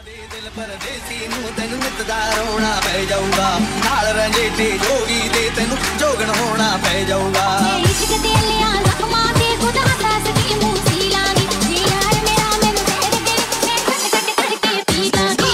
दिल परदेसी नूं तैनूं नित्ता रोना पै जाऊगा नाल रंजेटे जोगी दे तैनूं जोगण होना पै जाऊगा इश्क दे लिया जख्मां ते खुदा दस की मूसी लागी जे यार मेरा मैनूं तेरे दिल मैं कट कट करके पी लागी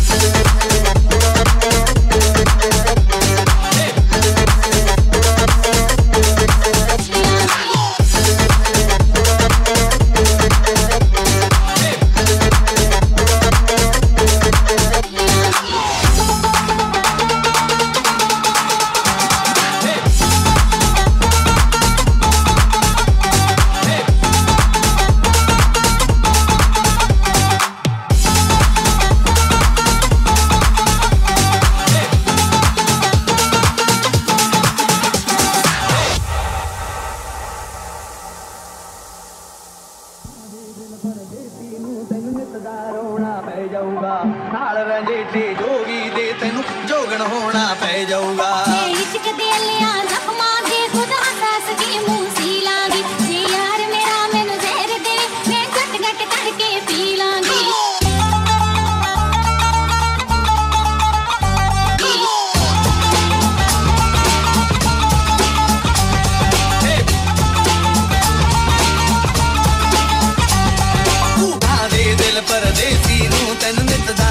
नाल रंजेटे जोगी दे तैनूं जोगण होना पै जाऊगा इश्क दे लिया जख्मां ते खुदा दस की मूसी लागी जे यार मेरा मैनूं जहर दे मैं घट घट करके पी लांगी दिल परदेसी नूं तैनूं नित्ता